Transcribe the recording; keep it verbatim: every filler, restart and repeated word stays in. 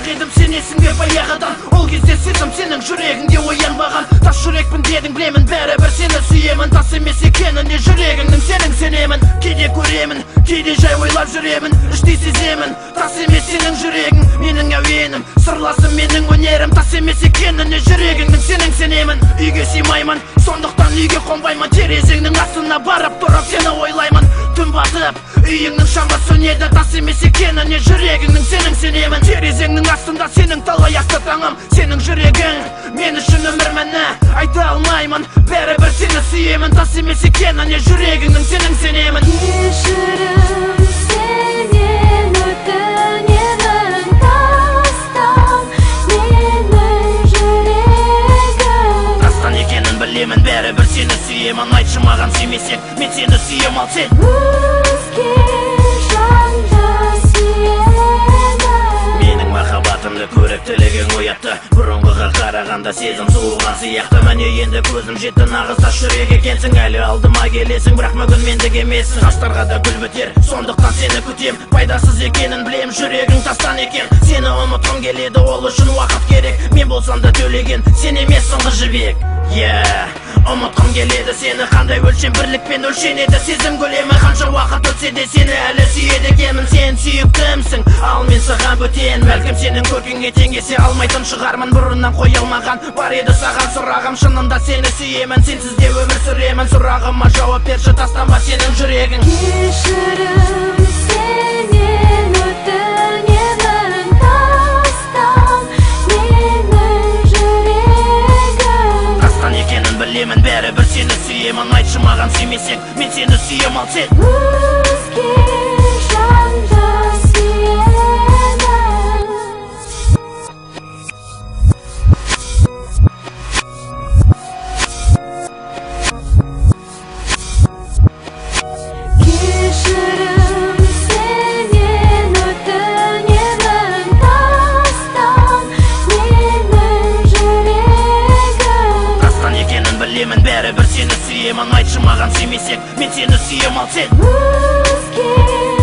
ақ едім сенесің бе баяғыдан. Ол кезде сезім сенің жүрегіңде оянбаған. Тас жүрекпін дедің білемін, бәрібір сені сүйемін. Тас емес екеніне жүрегіңнің сенің сенемін. Кейде көремін, кейде жай ойлап жүремін. Іштей сеземін, тас емес сенің жүрегің менің әуенім, сырласым менің өнерім. Тас емес екеніне жүрегіңнің сенің сенемін. Үйге сыймаймын, сондықтан үйге қонбаймын. Терезеңнің астына барып тұрып сені ойлаймын. Түн батып, үйіңнің шамы сөнеді. Тас емес екеніне жүрегіңнің сенің сенемін. Терезеңнің астында сенің талай асты таңым. Сенің жүрегің мен үшін өмір мәні. Айта алмаймын, бәрібір сені сүйемін. Тас емес екеніне жүрегіңнің сенің сенемін. Кешірім сенен өтінемін, тастан менің жүрегім. Тастан екенін білемін, бәрібір сені сүйемін. Айтшы маған сүймесек, мен сені сүйем, ал сен өзге жанды сүйемін. Менің махаббатымды көріп тілегің оятты. Бұрынғыға қарағанда сезім суыған сияқты. Міне енді көзім жетті, нағыз тас жүрек екенсің. Әлі алдыма келесің, бірақ мүгін мендік емессің. Қастарға да гүл бітер, сондықтан сені күтем. Пайдасыз екенін білем, жүрегің тастан екен. Сені ұмытқым келеді, ол үшін уақыт керек. Мен болсам да төлеген, сен емессің қыз жібек. Yeah, ұмытқым келеді сені, қандай өлшем бірлікпен өлшенеді. Сезім көлемі қанша уақыт өтсе де сені әлі сүйеді екенмін. Сен сүйіктімсің, ал мен саған бөтен. Бәлкім сенің көркіңе теңесе алмайтын шығармын. Бұрыннан қоя алмаған бар еді саған сұрағым. Шынында сені сүйемін, сенсіз де өмір сүремін. Сұрағыма жауап берші, тастанба сенің жүрегің. Кешірім сенен өтінемін, тастан менің жүрегім. Тастан екенін білемін, бәрібір сені сүйемін. Айтшы маған сүймесек, мен сені сүйем, ал сен өзге жанды сүйемін. Кешірім сенен өтінемін, тастан менің жүрегім. Тастан екенін білемін, бәрібір сені сүйемін. Айтшы маған сүймесек, мен сені сүйем, ал сен өзге